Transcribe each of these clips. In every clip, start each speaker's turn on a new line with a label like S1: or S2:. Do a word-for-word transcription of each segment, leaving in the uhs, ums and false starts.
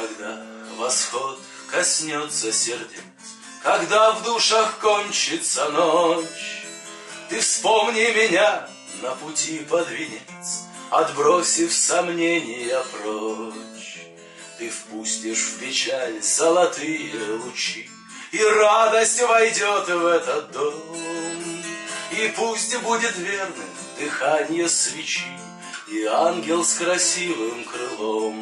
S1: Когда восход коснется сердец, когда в душах кончится ночь, ты вспомни меня на пути под венец, отбросив сомнения прочь. Ты впустишь в печаль золотые лучи, и радость войдет в этот дом. И пусть будет верным дыхание свечи и ангел с красивым крылом.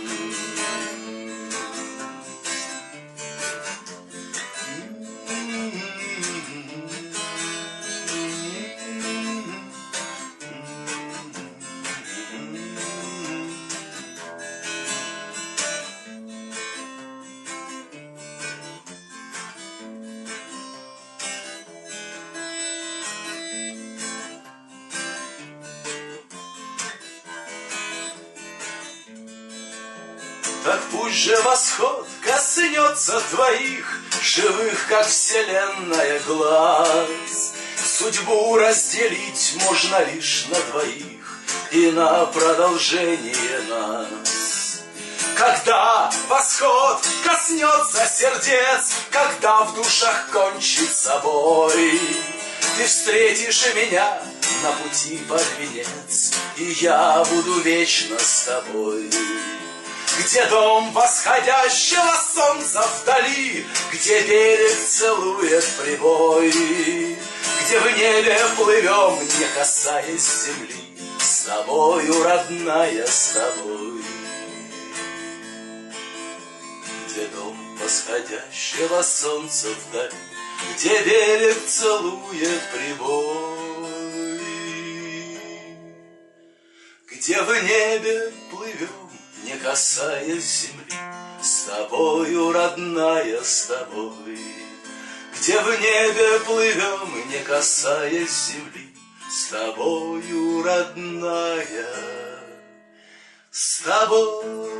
S1: Так пусть же восход коснется твоих живых, как вселенная, глаз. Судьбу разделить можно лишь на двоих и на продолжение нас. Когда восход коснется сердец, когда в душах кончится бой, ты встретишь меня на пути под венец, и я буду вечно с тобой. Где дом восходящего солнца вдали, где берег целует прибой, где в небе плывем, не касаясь земли, с тобою, родная, с тобой. Где дом восходящего солнца вдали, где берег целует прибой, где в небе плывем, не касаясь земли, с тобою, родная, с тобой. Где в небе плывем, не касаясь земли, с тобою, родная, с тобой.